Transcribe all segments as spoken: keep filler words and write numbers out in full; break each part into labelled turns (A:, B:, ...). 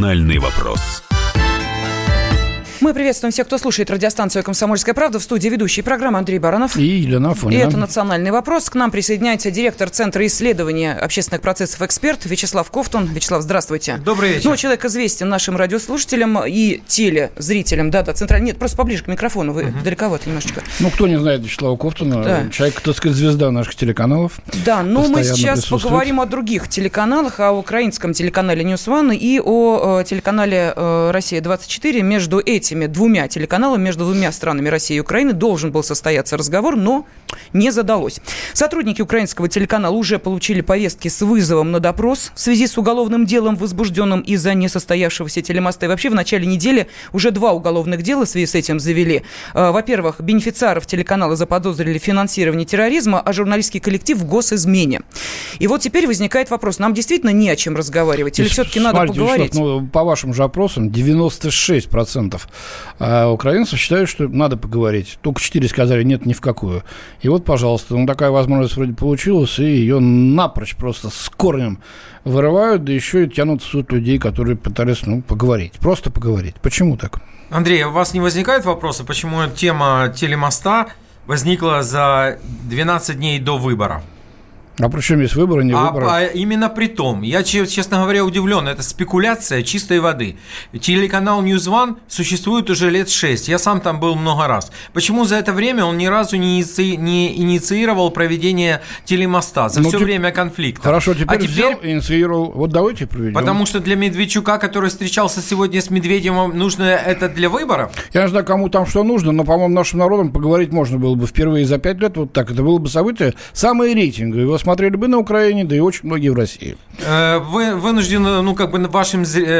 A: «Национальный вопрос».
B: Мы приветствуем всех, кто слушает радиостанцию «Комсомольская правда». В студии ведущий программы Андрей Баранов.
C: И Елена Афонина.
B: И это «Национальный вопрос». К нам присоединяется директор Центра исследования общественных процессов «Эксперт» Вячеслав Ковтун. Вячеслав, здравствуйте.
D: Добрый вечер.
B: Ну, человек известен нашим радиослушателям и телезрителям. Да, да, центральный. Нет, просто поближе к микрофону. Вы uh-huh. далековато немножечко.
C: Ну, кто не знает Вячеслава Ковтуна, да. Человек, так сказать, звезда наших телеканалов.
B: Да, но мы сейчас поговорим о других телеканалах, о украинском телеканале Ньюс Ван и о, о телеканале э, «Россия двадцать четыре». Между этими двумя телеканалами, между двумя странами России и Украины должен был состояться разговор, но не задалось. Сотрудники украинского телеканала уже получили повестки с вызовом на допрос в связи с уголовным делом, возбужденным из-за несостоявшегося телемоста. И вообще в начале недели уже два уголовных дела в связи с этим завели. Во-первых, бенефициаров телеканала заподозрили в финансировании терроризма, а журналистский коллектив в госизмене. И вот теперь возникает вопрос, нам действительно не о чем разговаривать или все-таки надо
C: Смотрите,
B: поговорить?
C: Вячеслав, ну, по вашим же опросам девяносто шесть процентов а украинцев считают, что надо поговорить. Только четыре сказали нет ни в какую. И вот, пожалуйста, ну такая возможность вроде получилась, и ее напрочь просто с корнем вырывают, да еще и тянут в суд людей, которые пытались, ну, поговорить. Просто поговорить. Почему так?
D: Андрей, у вас не возникает вопроса, почему тема телемоста возникла за двенадцать дней до выбора?
C: А при чем есть выборы, не
D: а,
C: выборы?
D: А именно при том, я, честно говоря, удивлен, это спекуляция чистой воды. Телеканал Ньюс Ван существует уже лет шесть, я сам там был много раз. Почему за это время он ни разу не, иници... не инициировал проведение телемоста за ну, все те... время конфликта?
C: Хорошо, теперь,
D: а теперь
C: взял и инициировал. Вот давайте проведем.
D: Потому что для Медведчука, который встречался сегодня с Медведевым, нужно это для выборов?
C: Я не знаю, кому там что нужно, но, по-моему, нашим народам поговорить можно было бы впервые за пять лет вот так. Это было бы событие самое рейтинговое. Его смотрели бы на Украине, да и очень многие в России.
D: Вы вынуждены, ну, как бы вашим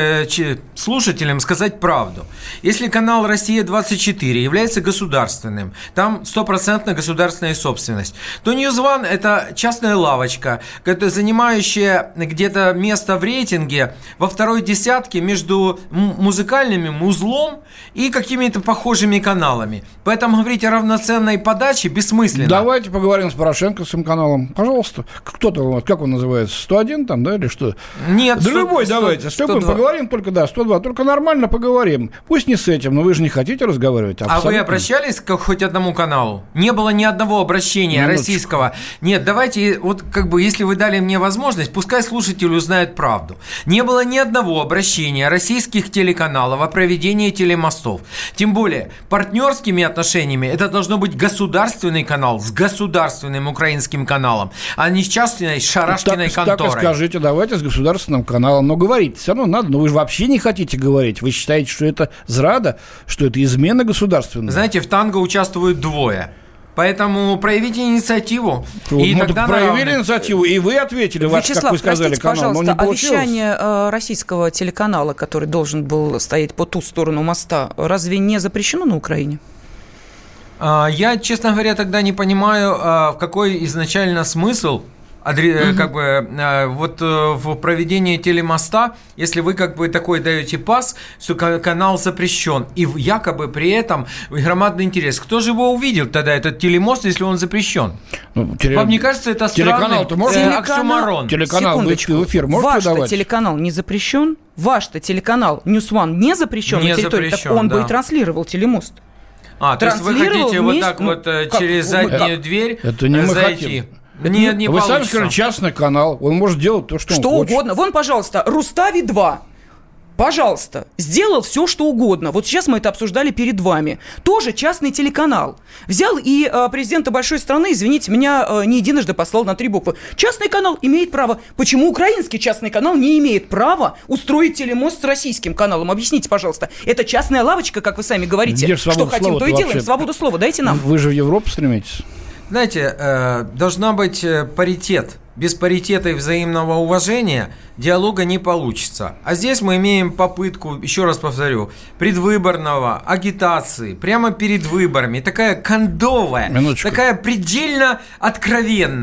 D: слушателям сказать правду. Если канал «Россия двадцать четыре» является государственным, там стопроцентная государственная собственность, то Ньюс Ван – это частная лавочка, занимающая где-то место в рейтинге во второй десятке между музыкальным узлом и какими-то похожими каналами. Поэтому говорить о равноценной подаче бессмысленно.
C: Давайте поговорим с Порошенко, с этим каналом. Пожалуйста. Кто-то, как он называется, сто один там, да, или что?
D: Нет.
C: Да любой давайте, с любым поговорим, только, да, сто два, только нормально поговорим. Пусть не с этим, но вы же не хотите разговаривать. Абсолютно.
D: А вы обращались к хоть одному каналу? Не было ни одного обращения Минуточку. российского. Нет, давайте, вот как бы, если вы дали мне возможность, пускай слушатели узнают правду. Не было ни одного обращения российских телеканалов о проведении телемостов. Тем более, партнерскими отношениями это должно быть государственный канал с государственным украинским каналом, а не с частной шарашкиной
C: так,
D: конторой.
C: Так и скажите, давайте с государственным каналом. Но говорить все равно надо. Но вы же вообще не хотите говорить. Вы считаете, что это зрада, что это измена государственная?
D: Знаете, в танго участвуют двое. Поэтому проявите инициативу.
C: Вот
D: и
C: мы
D: тогда
C: проявили
D: на...
C: инициативу, и вы ответили, ваш,
B: Вячеслав,
C: как вы сказали,
B: простите,
C: канал.
B: пожалуйста,
C: но не получилось.
B: вещание э, российского телеканала, который должен был стоять по ту сторону моста, разве не запрещено на Украине?
D: Я, честно говоря, тогда не понимаю, какой изначально смысл mm-hmm. как бы, вот в проведении телемоста, если вы как бы такой даете пас, что канал запрещен, и якобы при этом громадный интерес. Кто же его увидел тогда, этот телемост, если он запрещен? Ну, теле... Вам не кажется, это странный
C: э,
D: оксюморон?
C: Телеканал в эфир можете
B: Ваш-то
C: давать?
B: телеканал не запрещен? Ваш-то телеканал Ньюс Ван не запрещен
D: не
B: на территории?
D: Запрещен,
B: так он
D: да.
B: бы и транслировал телемост.
D: А, то есть вы хотите вот так
B: ну,
D: вот
B: как?
D: через заднюю
B: это,
D: дверь
C: это не
D: зайти?
C: Это
D: Нет, не
C: Вы
D: получится.
C: сами сказали, частный канал, он может делать то, что,
B: что
C: он хочет.
B: угодно. Вон, пожалуйста, Рустави два. Пожалуйста, сделал все, что угодно. Вот сейчас мы это обсуждали перед вами. Тоже частный телеканал. Взял и э, президента большой страны, извините, меня э, не единожды послал на три буквы. Частный канал имеет право. Почему украинский частный канал не имеет права устроить телемост с российским каналом? Объясните, пожалуйста. Это частная лавочка, как вы сами говорите.
C: Где
B: что хотим, то и делаем. Свободу слова дайте нам.
C: Вы же в Европу стремитесь.
D: Знаете, э, должна быть паритет. Без паритета и взаимного уважения диалога не получится. А здесь мы имеем попытку, еще раз повторю, предвыборного, агитации, прямо перед выборами. Такая кондовая,
C: Минуточку.
D: такая предельно откровенная.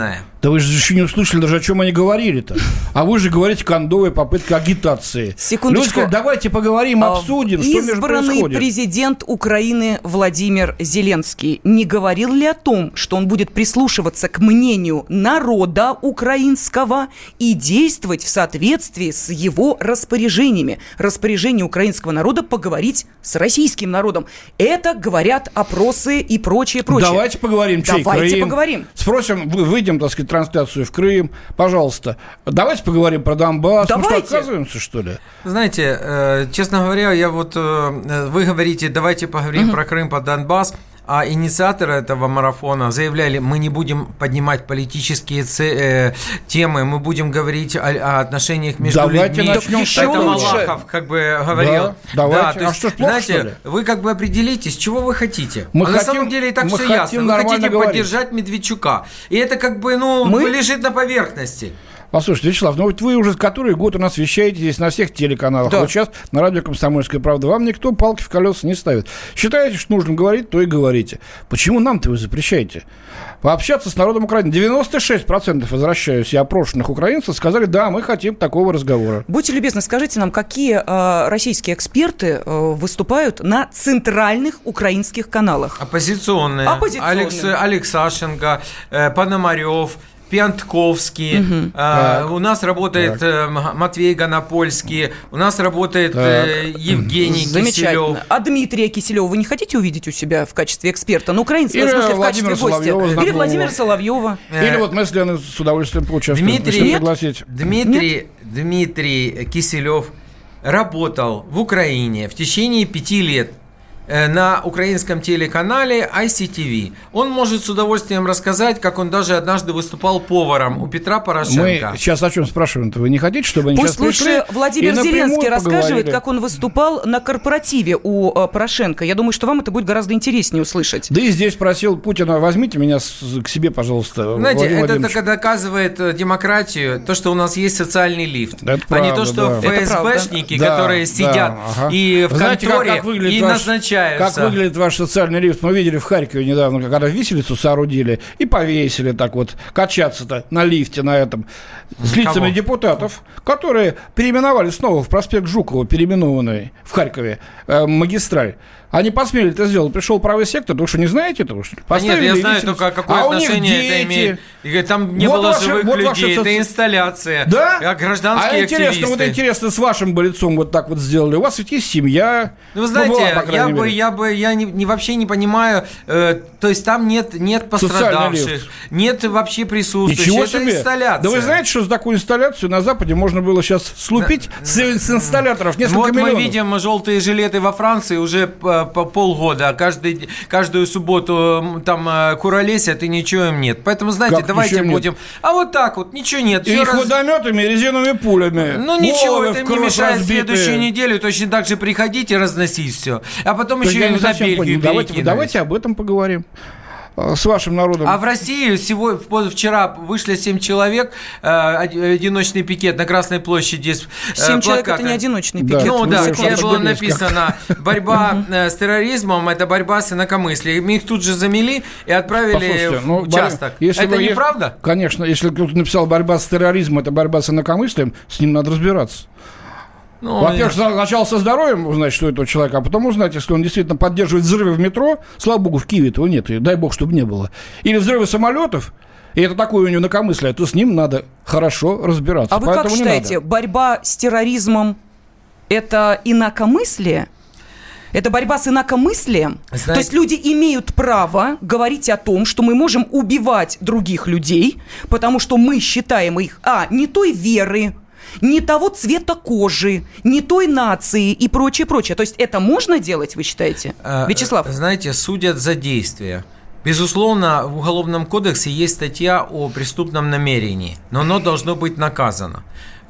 C: Да вы же еще не услышали даже, о чем они говорили-то. А вы же говорите кондовая попытка агитации.
B: Секундочку.
C: Люди, давайте поговорим, обсудим, а, что между происходит.
B: Избранный президент Украины Владимир Зеленский не говорил ли о том, что он будет прислушиваться к мнению народа украинского и действовать в соответствии с его распоряжениями? Распоряжение украинского народа поговорить с российским народом. Это говорят опросы и прочее, прочее.
C: Давайте поговорим, чей
B: Давайте
C: Крым.
B: поговорим.
C: Спросим, выйдем, так сказать, трансляцию в Крым. Пожалуйста. Давайте поговорим про Донбасс.
B: Давайте.
C: Мы что, отказываемся, что ли?
D: Знаете, э, честно говоря, я вот... Э, вы говорите, давайте поговорим угу. про Крым, про Донбасс. А инициаторы этого марафона заявляли, мы не будем поднимать политические це- э, темы, мы будем говорить о, о отношениях между
C: давайте
D: людьми.
C: Начнем
D: Это Малахов как бы говорил.
C: Да, давайте.
D: Да, то есть,
C: а что ж, плохо,
D: знаете,
C: что ли?
D: вы как бы определитесь, чего вы хотите.
C: Мы
D: а
C: хотим,
D: на самом деле и так все ясно. Вы хотите
C: говорить.
D: поддержать Медведчука. И это как бы, ну,
B: мы...
D: лежит на поверхности.
C: Послушайте, Вячеслав, ну вот вы уже который год у нас вещаете здесь на всех телеканалах. Да. Вот сейчас на радио «Комсомольская правда». Вам никто палки в колеса не ставит. Считаете, что нужно говорить, то и говорите. Почему нам-то вы запрещаете? Пообщаться с народом Украины. девяносто шесть процентов, возвращаюсь я, опрошенных украинцев сказали, да, мы хотим такого разговора.
B: Будьте любезны, скажите нам, какие э, российские эксперты э, выступают на центральных украинских каналах?
D: Оппозиционные.
B: Оппозиционные.
D: Алекс, Алексашенко, э, Пономарев, Пьянтковский,
C: Угу.
D: э, у нас работает э, Матвей Гонопольский, у нас работает э, Евгений Киселев.
B: А Дмитрия Киселева вы не хотите увидеть у себя в качестве эксперта? Ну, украинского, в смысле, в качестве гостя. Или Владимира Соловьева.
C: Или вот мы с Леной с удовольствием поучаствуем.
D: Дмитрий,
C: пригласить.
D: Дмитрий, Дмитрий Киселев работал в Украине в течение пяти лет на украинском телеканале ай си ти ви. Он может с удовольствием рассказать, как он даже однажды выступал поваром у Петра Порошенко.
C: Мы сейчас о чем спрашиваем-то? Вы не хотите, чтобы они
B: Пусть
C: сейчас пришли?
B: Лучше Владимир Зеленский рассказывает, как он выступал на корпоративе у э, Порошенко. Я думаю, что вам это будет гораздо интереснее услышать.
C: Да и здесь просил Путина, возьмите меня с, к себе, пожалуйста.
D: Знаете, это только доказывает демократию, то, что у нас есть социальный лифт. Это а правда, не то, что да. ФСБшники, да, которые да, сидят да, ага. и в Знаете, конторе как, как и ваш... назначаются.
C: Как выглядит ваш социальный лифт? Мы видели в Харькове недавно, когда виселицу соорудили и повесили так вот, качаться-то на лифте на этом с лицами Кого? депутатов, которые переименовали снова в проспект Жукова, переименованный в Харькове, э, магистраль. Они посмели это сделать. Пришел правый сектор, потому что не знаете этого, что ли?
D: А нет, я знаю только, какое а отношение это имеет. И там не вот было ваши, живых вот людей, это соци... инсталляция. Да? А гражданские а интересно, активисты. Вот интересно, с вашим бы лицом вот так вот сделали. У вас ведь есть семья. Ну, вы знаете, ну, была, я, бы, я бы, я не, не, вообще не понимаю, э, то есть там нет, нет пострадавших, нет вообще присутствующих.
C: Ничего
D: это
C: себе.
D: Инсталляция.
C: Да вы знаете, что за такую инсталляцию на Западе можно было сейчас слупить да. с, с инсталляторов несколько
D: вот
C: миллионов.
D: Вот мы видим желтые жилеты во Франции уже по полгода, каждый, каждую субботу там куролесят, и ничего им нет. Поэтому, знаете, как давайте будем... Нет? А вот так вот, ничего нет.
C: И раз... водометами, резиновыми пулями.
D: Ну ничего, это не мешает разбитые. Следующую неделю точно так же приходить и разносить все. А потом так еще и на Бельгию
C: давайте, давайте об этом поговорим. С вашим народом.
D: А в России всего вчера вышли семь человек, одиночный пикет на Красной площади.
B: Семь человек – это не одиночный пикет.
D: Да. Ну да, где было написано «Борьба с терроризмом – это борьба с инакомыслием». Их тут же замели и отправили в ну, участок.
C: Если
D: это
C: вы,
D: неправда?
C: Конечно. Если кто-то написал «борьба с терроризмом – это борьба с инакомыслием», с ним надо разбираться. Ну, Во-первых, я... сначала со здоровьем узнать, что это человек, а потом узнать, если он действительно поддерживает взрывы в метро. Слава богу, в Киеве этого нет, и дай бог, чтобы не было. Или взрывы самолетов, и это такое у него инакомыслие, то с ним надо хорошо разбираться.
B: А вы как считаете, борьба с терроризмом – это инакомыслие? Это борьба с инакомыслием? Знаете... То есть люди имеют право говорить о том, что мы можем убивать других людей, потому что мы считаем их, а, не той веры, не того цвета кожи, не той нации и прочее, прочее. То есть это можно делать, вы считаете, а, Вячеслав?
D: Знаете, судят за действия. Безусловно, в Уголовном кодексе есть статья о преступном намерении, но оно должно быть наказано.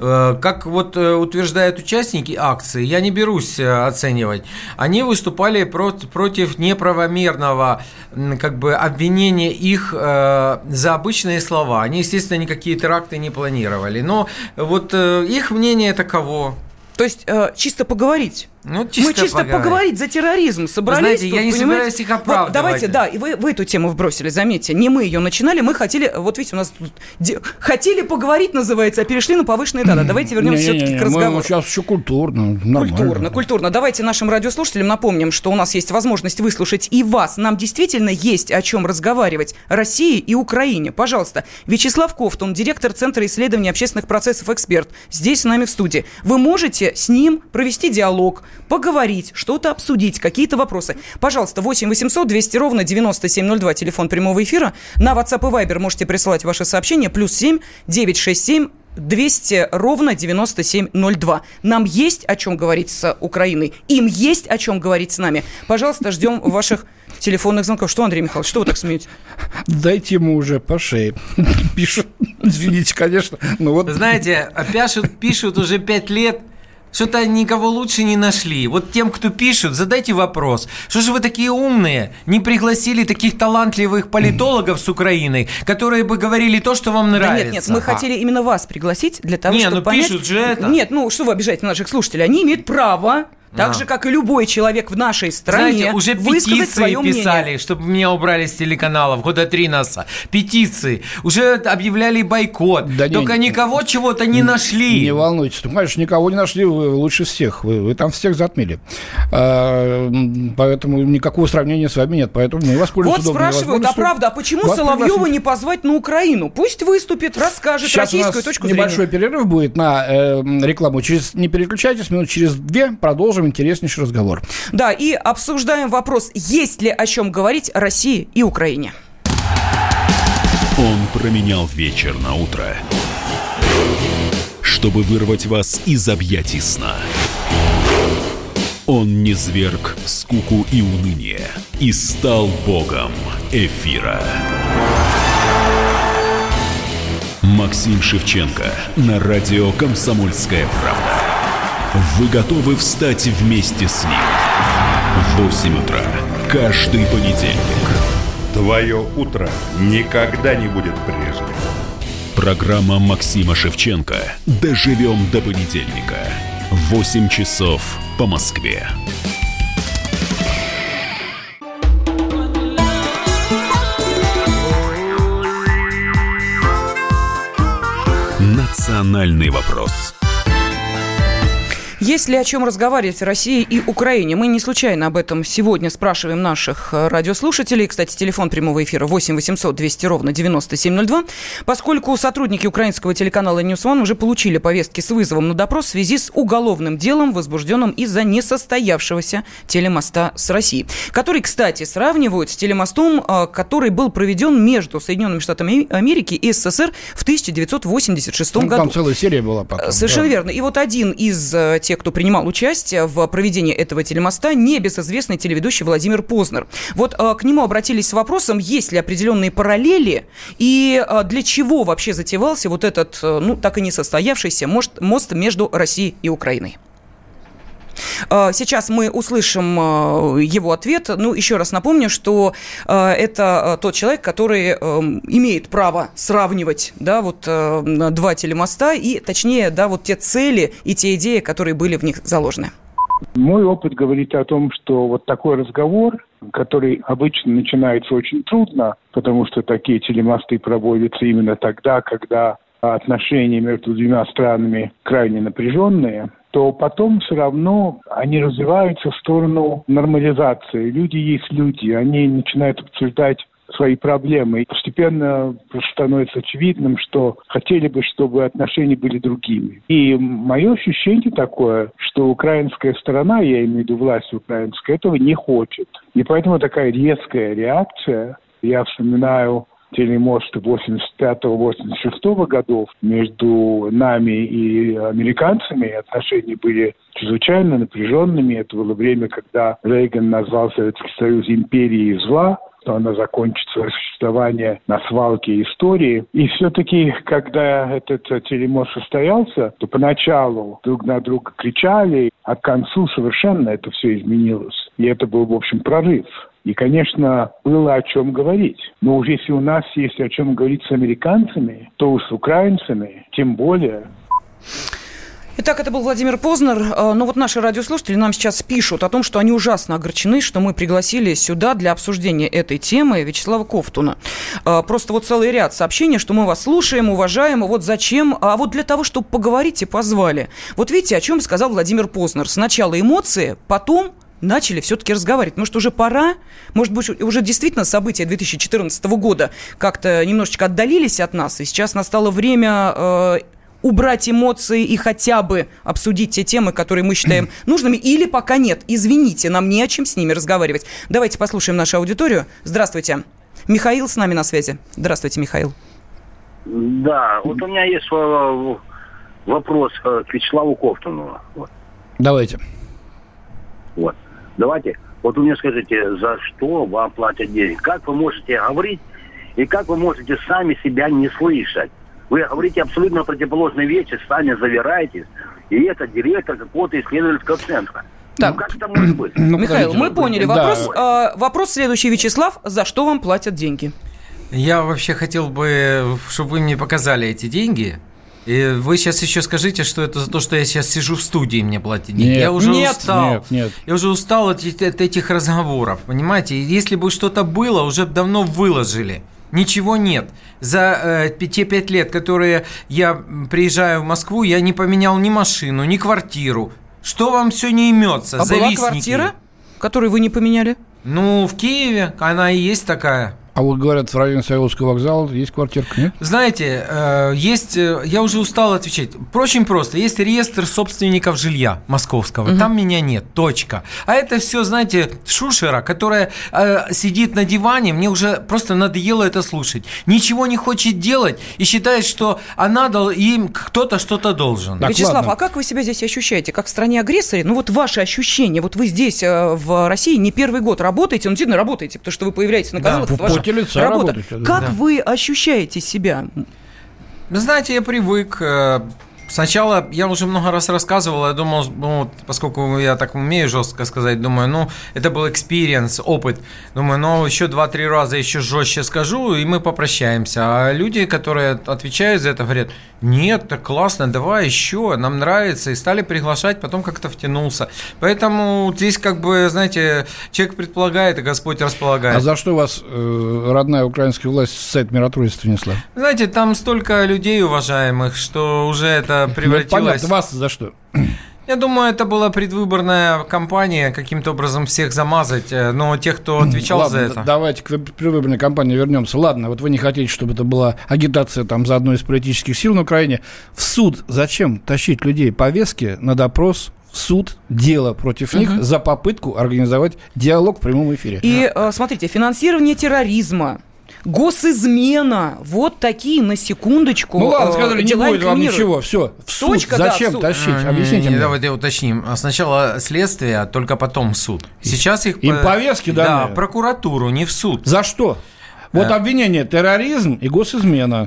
D: Как вот утверждают участники акции, я не берусь оценивать, они выступали против неправомерного как бы, обвинения их за обычные слова. Они, естественно, никакие теракты не планировали, но вот их мнение таково.
B: То есть чисто поговорить?
D: Ну, чисто
B: Мы чисто поговорить. поговорить за терроризм собрались. Вы знаете,
D: тут, я не понимаете? собираюсь их оправдывать.
B: Вот, давайте, да, и вы, вы эту тему вбросили, заметьте. Не мы ее начинали, мы хотели, вот видите, у нас тут де, хотели поговорить, называется, а перешли на повышенные тона. Давайте вернемся все-таки к разговору.
C: Мы сейчас еще культурно, нормально.
B: Культурно, культурно. Давайте нашим радиослушателям напомним, что у нас есть возможность выслушать и вас. Нам действительно есть о чем разговаривать. России и Украине. Пожалуйста, Вячеслав Ковтун, директор Центра исследований общественных процессов, эксперт, здесь с нами в студии. Вы можете с ним провести диалог, поговорить, что-то обсудить, какие-то вопросы. Пожалуйста, восемь восемьсот двести ровно девяносто семь ноль два, телефон прямого эфира. На WhatsApp и Viber можете присылать ваши сообщения. Плюс семь девятьсот шестьдесят семь двести ровно девяносто семь ноль два. Нам есть о чем говорить с Украиной. Им есть о чем говорить с нами. Пожалуйста, ждем ваших телефонных звонков. Что, Андрей Михайлович, что вы так смеете?
C: Дайте ему уже по шее. Пишут. Извините, конечно. Но вот...
D: Знаете, пишут, пишут уже пять лет. Что-то никого лучше не нашли. Вот тем, кто пишет, задайте вопрос. Что же вы такие умные? Не пригласили таких талантливых политологов с Украины, которые бы говорили то, что вам нравится?
B: Да нет, нет, мы а. хотели именно вас пригласить для того,
D: не,
B: чтобы
D: ну
B: понять...
D: пишут же это.
B: Нет, ну что вы обижаете наших слушателей? Они имеют право... Так а. же, как и любой человек в нашей стране,
D: знаете, уже
B: высказать свое
D: петиции писали,
B: мнение.
D: Чтобы меня убрали с телеканалов, года три назад. Петиции. Уже объявляли бойкот. Да Только не, никого чего-то не, не нашли.
C: Не волнуйтесь. Ну, конечно, никого не нашли, вы лучше всех. Вы, вы там всех затмили. А, поэтому никакого сравнения с вами нет. Поэтому мы воспользуемся
B: Вот спрашивают, а правда, а почему Соловьева не позвать на Украину? Пусть выступит, расскажет
C: Сейчас
B: российскую точку зрения.
C: Небольшой перерыв будет на э, рекламу. Через, не переключайтесь, минут через две продолжим интереснейший разговор.
B: Да, и обсуждаем вопрос, есть ли о чем говорить России и Украине.
A: Он променял вечер на утро, чтобы вырвать вас из объятий сна. Он низвергг скуку и уныние и стал богом эфира. Максим Шевченко на радио «Комсомольская правда». Вы готовы встать вместе с ним? В восемь утра каждый понедельник.
E: Твое утро никогда не будет прежним.
A: Программа Максима Шевченко «Доживем до понедельника». восемь часов по Москве. Национальный вопрос.
B: Есть ли о чем разговаривать в России и Украине? Мы не случайно об этом сегодня спрашиваем наших радиослушателей. Кстати, телефон прямого эфира восемь восемьсот двести ровно девяносто семь ноль два. Поскольку сотрудники украинского телеканала News One уже получили повестки с вызовом на допрос в связи с уголовным делом, возбужденным из-за несостоявшегося телемоста с Россией. Который, кстати, сравнивают с телемостом, который был проведен между Соединенными Штатами Америки и СССР в тысяча девятьсот восемьдесят шестом году.
C: Там целая серия была потом.
B: Совершенно
C: да.
B: верно. И вот один из тех, кто принимал участие в проведении этого телемоста, небезызвестный телеведущий Владимир Познер. Вот э, к нему обратились с вопросом, есть ли определенные параллели и э, для чего вообще затевался вот этот, э, ну, так и не состоявшийся мост, мост между Россией и Украиной. Сейчас мы услышим его ответ. Ну, еще раз напомню, что это тот человек, который имеет право сравнивать, да, вот два телемоста и, точнее, да, вот те цели и те идеи, которые были в них заложены.
F: Мой опыт говорит о том, что вот такой разговор, который обычно начинается очень трудно, потому что такие телемосты проводятся именно тогда, когда отношения между двумя странами крайне напряженные, то потом все равно они развиваются в сторону нормализации. Люди есть люди, они начинают обсуждать свои проблемы. И постепенно становится очевидным, что хотели бы, чтобы отношения были другими. И мое ощущение такое, что украинская сторона, я имею в виду власть украинская, этого не хочет. И поэтому такая резкая реакция. Я вспоминаю телемост восемьдесят пятого - восемьдесят шестого годов между нами и американцами. Отношения были чрезвычайно напряженными. Это было время, когда Рейган назвал Советский Союз империей зла, что она закончит свое существование на свалке истории. И все-таки, когда этот телемост состоялся, то поначалу друг на друга кричали, а к концу совершенно это все изменилось. И это был, в общем, прорыв. И, конечно, было о чем говорить. Но уж если у нас есть о чем говорить с американцами, то уж с украинцами тем более.
B: Итак, это был Владимир Познер. Но вот наши радиослушатели нам сейчас пишут о том, что они ужасно огорчены, что мы пригласили сюда для обсуждения этой темы Вячеслава Ковтуна. Просто вот целый ряд сообщений, что мы вас слушаем, уважаем, вот зачем, а вот для того, чтобы поговорить и позвали. Вот видите, о чем сказал Владимир Познер. Сначала эмоции, потом начали все-таки разговаривать. Может, уже пора? Может быть, уже действительно события две тысячи четырнадцатого года как-то немножечко отдалились от нас, и сейчас настало время... Э- убрать эмоции и хотя бы обсудить те темы, которые мы считаем нужными, или пока нет. Извините, нам не о чем с ними разговаривать. Давайте послушаем нашу аудиторию. Здравствуйте. Михаил с нами на связи. Здравствуйте, Михаил.
G: Да, вот у меня есть вопрос к Вячеславу Ковтуну. Вот.
C: Давайте.
G: Вот. Давайте. Вот вы мне скажите, за что вам платят деньги? Как вы можете говорить и как вы можете сами себя не слышать? Вы говорите абсолютно противоположные вещи, сами завираетесь, и это директор какого-то исследовательского центра.
B: Так.
G: Ну, как это может быть?
B: Ну, Михаил, мы поняли. Вопрос,
C: да.
B: э, вопрос следующий, Вячеслав. За что вам платят деньги?
D: Я вообще хотел бы, чтобы вы мне показали эти деньги. И вы сейчас еще скажите, что это за то, что я сейчас сижу в студии, мне платят деньги.
C: Нет,
D: я уже
B: нет,
D: устал.
C: Нет, нет. Я
D: уже устал от, от этих разговоров, понимаете? Если бы что-то было, уже давно выложили. Ничего нет. За э, те пять лет, которые я приезжаю в Москву, я не поменял ни машину, ни квартиру. Что вам все не имется?
B: А
D: Завистники.
B: была квартира, которую вы не поменяли?
D: Ну, в Киеве она и есть такая.
C: А вот говорят, в районе Савеловского вокзала есть квартирка, нет?
D: Знаете, э, есть, э, я уже устал отвечать. Очень просто. Есть реестр собственников жилья московского. Угу. Там меня нет. Точка. А это все, знаете, шушера, которая э, сидит на диване. Мне уже просто надоело это слушать. Ничего не хочет делать и считает, что она дал, им кто-то что-то должен.
B: Так, Вячеслав, ладно. А как вы себя здесь ощущаете? Как в стране-агрессоре? Ну вот ваши ощущения. Вот вы здесь, э, в России, не первый год работаете. Ну, действительно, работаете, потому что вы появляетесь на каналах.
C: Да, лица
B: работа.
C: Работать,
B: как
D: да.
B: вы ощущаете себя?
D: Вы знаете, я привык. Сначала я уже много раз рассказывал, я думал, ну, поскольку я так умею жестко сказать, думаю, ну, это был экспириенс, опыт. Думаю, ну, еще два-три раза еще жестче скажу, и мы попрощаемся. А люди, которые отвечают за это, говорят, нет, так классно, давай еще, нам нравится. И стали приглашать, потом как-то втянулся. Поэтому здесь, как бы, знаете, человек предполагает, и Господь располагает.
C: А за что вас э, родная украинская власть с сайта миротворчества несла?
D: Знаете, там столько людей уважаемых, что уже это превратилось... Ну, понятно,
C: вас за что?
D: Я думаю, это была предвыборная кампания, каким-то образом всех замазать, но тех, кто отвечал
C: Ладно,
D: за это...
C: давайте к предвыборной кампании вернемся. Ладно, вот вы не хотите, чтобы это была агитация там, за одну из политических сил на Украине. В суд зачем тащить людей повестки на допрос, в суд, дело против них uh-huh. за попытку организовать диалог в прямом эфире?
B: И, э, смотрите, финансирование терроризма, госизмена, вот такие, на секундочку.
C: Ну ладно, сказали, не будет вам
B: инкриминируют.
C: ничего, все, в суд.
B: Точка,
C: Зачем
B: да, в суд.
C: тащить?
D: А,
C: Объясните
D: не,
C: мне.
D: Давайте уточним. Сначала следствие, а только потом суд. Сейчас их...
C: Им повестки
D: да,
C: даны.
D: в прокуратуру, не в суд.
C: За что? Вот а... обвинение терроризм и госизмена.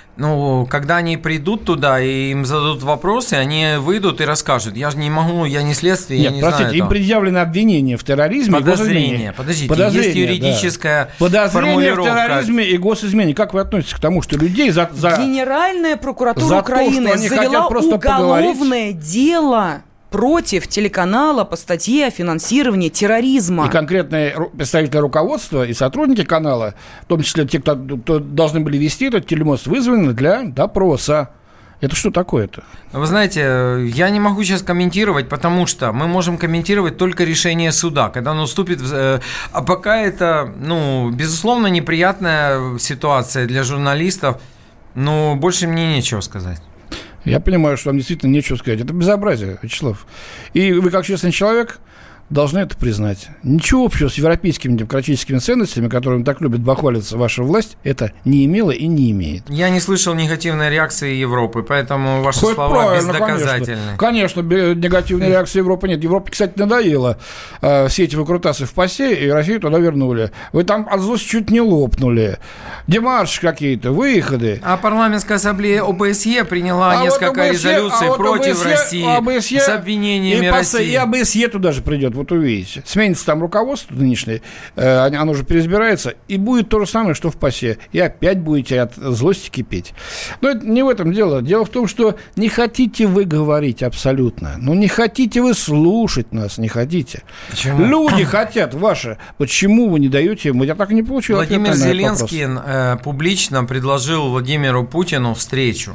D: Ну, когда они придут туда и им зададут вопросы, они выйдут и расскажут. Я же не могу, я не следствие,
C: Нет,
D: я не
C: простите,
D: знаю.
C: им
D: этого.
C: предъявлено обвинение в терроризме
D: Подозрение,
C: и госизмене.
D: подождите,
C: Подозрение,
D: есть юридическая
C: да. Подозрение
D: формулировка.
C: в терроризме и госизмене. Как вы относитесь к тому, что людей за... за...
B: Генеральная прокуратура
C: за
B: Украины
C: то, что
B: завела уголовное
C: поговорить.
B: дело против телеканала по статье о финансировании терроризма.
C: И конкретные представители руководства и сотрудники канала, в том числе те, кто, кто должны были вести этот телемост, вызваны для допроса. Это что такое-то?
D: Вы знаете, я не могу сейчас комментировать, потому что мы можем комментировать только решение суда, когда оно вступит в... А пока это, ну, безусловно, неприятная ситуация для журналистов, но больше мне нечего сказать.
C: Я понимаю, что вам действительно нечего сказать. Это безобразие, Вячеслав. И вы, как честный человек, должны это признать. Ничего общего с европейскими демократическими ценностями, которыми так любит бахвалиться ваша власть, это не имело и не имеет.
D: Я не слышал негативной реакции Европы, поэтому ваши
C: Хоть
D: слова бездоказательны.
C: Конечно, конечно, негативной реакции Европы нет. Европе, кстати, надоело э, все эти выкрутасы в ПАСЕ, и Россию туда вернули. Вы там от злости чуть не лопнули. Демарши какие-то, выходы.
D: А парламентская ассамблея ОБСЕ приняла
C: а
D: несколько
C: вот ОБСЕ,
D: резолюций
C: а вот
D: против
C: ОБСЕ,
D: России
C: ОБСЕ,
D: с обвинениями
C: и
D: России.
C: И ОБСЕ туда же придет. вот увидите. Сменится там руководство нынешнее, э, оно же переизбирается, и будет то же самое, что в ПАСЕ. И опять будете от злости кипеть. Но это не в этом дело. Дело в том, что не хотите вы говорить абсолютно. Ну, не хотите вы слушать нас, не хотите.
D: Почему?
C: Люди хотят ваши. Почему вы не даете им? Я так и не получил ответа на
D: Владимир
C: этот
D: Зеленский э, публично предложил Владимиру Путину встречу.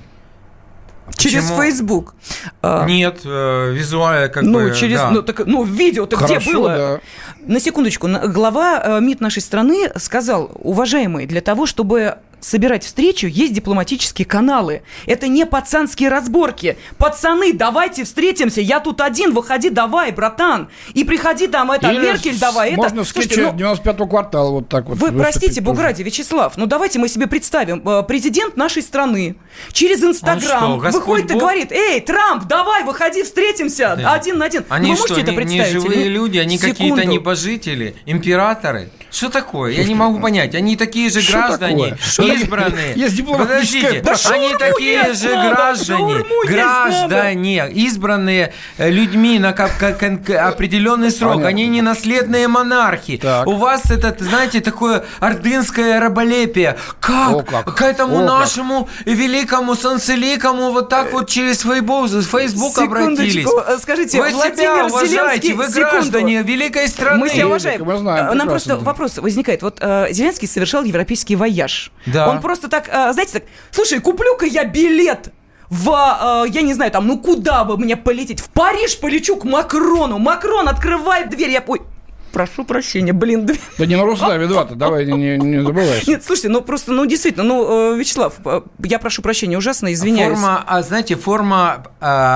B: Через
D: Почему?
B: Facebook.
D: Нет, э, визуально как
B: ну,
D: бы,
B: через,
D: да.
B: ну, так, ну, видео-то где было?
C: Да.
B: На секундочку. Глава э, МИД нашей страны сказал: уважаемые, для того, чтобы собирать встречу, есть дипломатические каналы. Это не пацанские разборки. Пацаны, давайте встретимся. Я тут один, выходи, давай, братан. И приходи там, это,
C: Или
B: Меркель, давай,
C: можно
B: это.
C: в скетче
B: Слушайте, ну,
C: девяносто пятого квартала вот так вот.
B: вы простите, Бугради, Вячеслав, ну давайте мы себе представим. Президент нашей страны через Инстаграм выходит и говорит: эй, Трамп, давай, выходи, встретимся, да. один на один.
D: Они
B: вы
D: что,
B: можете это
D: не,
B: представить?
D: не живые
B: или...
D: люди, они
B: Секунду.
D: какие-то небожители, императоры? Что такое? Я не могу понять. Они такие же
C: Что
D: граждане,
C: такое?
D: избранные.
C: Есть дипломатическая...
D: Подождите,
C: Да
D: они такие же
B: надо,
D: граждане, граждане, избранные людьми на определенный срок.
C: Понятно.
D: Они не наследные монархи.
C: Так.
D: У вас это, знаете, такое ордынское раболепие. Как?
C: О, как.
D: К этому
C: О,
D: нашему как. великому санцеликому вот так вот через Facebook, Facebook обратились?
B: Скажите,
D: вы
B: Владимир
D: себя уважаете,
B: Зеленский,
D: вы
B: секунду.
D: граждане великой страны.
B: Мы себя уважаем.
C: Мы знаем,
B: Нам просто вопрос возникает. Вот э, Зеленский совершал европейский вояж.
D: Да.
B: Он просто так, э, знаете, так, слушай, куплю-ка я билет в, э, я не знаю, там, ну куда бы мне полететь? В Париж полечу к Макрону. Макрон, открывает дверь, я... Ой, прошу прощения, блин. Дверь.
C: Да не на Руслан виновата, давай не, не забывай.
B: Нет, слушайте, ну просто, ну действительно, ну, Вячеслав, я прошу прощения, ужасно извиняюсь.
D: Форма, а, знаете, форма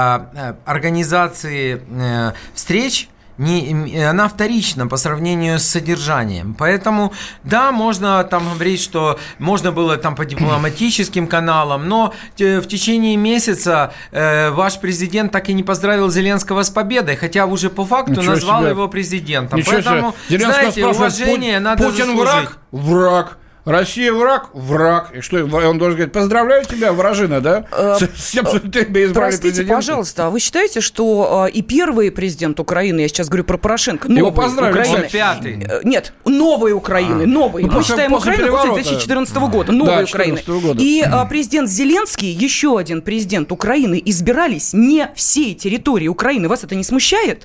D: э, организации э, встреч, не, она вторична по сравнению с содержанием. Поэтому, да, можно там говорить, что можно было там по дипломатическим каналам, но в течение месяца э, ваш президент так и не поздравил Зеленского с победой, хотя уже по факту
C: Ничего
D: назвал
C: себе.
D: его президентом.
C: Ничего
D: Поэтому,
C: себе.
D: знаете, уважение надо
C: Путин
D: заслужить.
C: враг? Враг. Россия враг? Враг. И что, он должен говорить: поздравляю тебя, вражина, да? С тем, что ты тебя избрали
B: Простите,
C: президентом.
B: пожалуйста, а вы считаете, что э, и первый президент Украины, я сейчас говорю про Порошенко,
C: Его
B: новый
C: поздравили,
B: Украины,
D: он пятый.
B: э, нет, новой Украины,
C: А.
B: новый.
C: Ну,
B: Мы
C: после-
B: считаем
C: после
B: Украину после
C: переворота.
B: две тысячи четырнадцатого года, новой
C: Да,
B: Украины.
C: четырнадцатого года.
B: И э, президент Зеленский, еще один президент Украины, избирались не всей территории Украины. Вас это не смущает?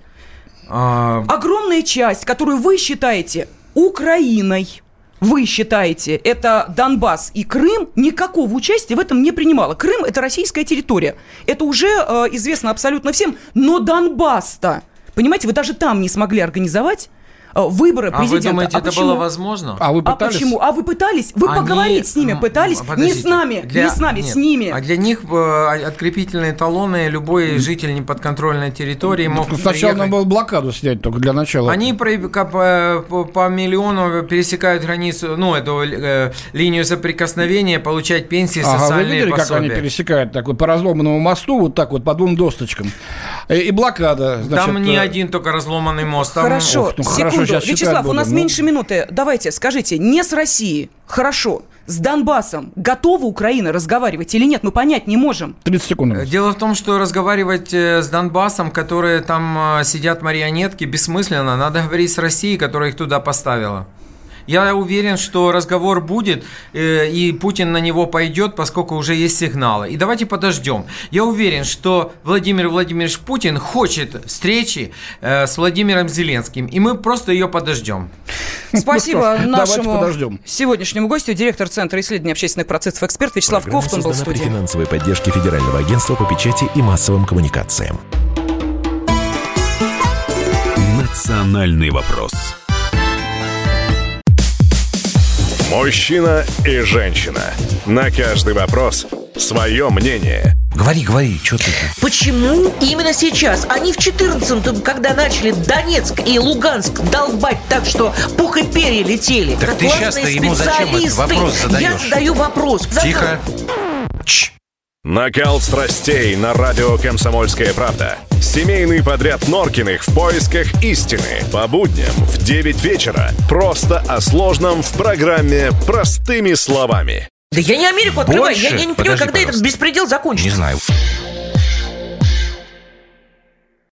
D: А,
B: Огромная часть, которую вы считаете Украиной, вы считаете, это Донбасс и Крым, никакого участия в этом не принимала. Крым – это российская территория. Это уже э, известно абсолютно всем. Но Донбасс-то, понимаете, вы даже там не смогли организовать э, выборы
D: а
B: президента.
D: вы думаете,
B: а
D: это
B: почему?
D: было возможно?
C: А вы
B: А
C: пытались?
B: почему? А вы пытались? Вы
D: Они,
B: поговорить с ними
D: м,
B: пытались?
D: подождите,
B: Не с нами,
D: для-
B: не с нами,
D: нет,
B: с ними.
D: А для них э, открепительные талоны любой житель неподконтрольной территории мог
C: Ну, сначала
D: приехать.
C: надо было блокаду снять только для начала.
D: Они про- по, по, по миллиону пересекают границу, ну, эту э, линию соприкосновения, получать пенсии,
C: Ага, вы
D: социальные
C: видели, как они
D: пособия.
C: пересекают так вот по разломанному мосту, вот так вот по двум досточкам. И, и блокада. Значит,
D: Там не
C: э,
D: один только разломанный мост. Там,
B: Хорошо,
C: Ох, ну, хорошо,
B: секунду.
C: сейчас считать
B: Вячеслав, у нас
C: будем, ну.
B: меньше минуты. Давайте, скажите, не с Россией, хорошо, с Донбассом готова Украина разговаривать или нет? Мы понять не можем.
C: тридцать секунд.
D: Дело в том, что разговаривать э, с Донбассом, которые там э, сидят марионетки, бессмысленно. Надо говорить с Россией, которая их туда поставила. Я уверен, что разговор будет, э, и Путин на него пойдет, поскольку уже есть сигналы. И давайте подождем. Я уверен, что Владимир Владимирович Путин хочет встречи э, с Владимиром Зеленским, и мы просто ее подождем.
B: Спасибо
C: Ну что ж, давайте
B: нашему
C: подождем.
B: сегодняшнему гостю, директор Центра исследования общественных процессов, эксперт Вячеслав
H: Программа
B: Ковтун был в
H: создана при
B: студии.
H: финансовой поддержке Федерального агентства по печати и массовым коммуникациям.
A: «Национальный вопрос».
E: Мужчина и женщина. На каждый вопрос свое мнение.
I: Говори, говори, что ты?
J: Почему именно сейчас? Они в четырнадцатом, когда начали Донецк и Луганск долбать так, что пух и перья летели.
I: Так
J: как
I: ты
J: классные
I: сейчас-то ему зачем этот
J: специалисты.
I: вопрос задаешь?
J: Я задаю вопрос.
I: Тихо. Чш.
E: Накал страстей на радио «Комсомольская правда». Семейный подряд Норкиных в поисках истины. По будням в девять вечера. Просто о сложном в программе «Простыми словами».
J: Да я не Америку открываю.
I: Больше?
J: Я, я не понимаю,
I: Подожди,
J: когда
I: пожалуйста.
J: этот беспредел закончится.
I: Не знаю.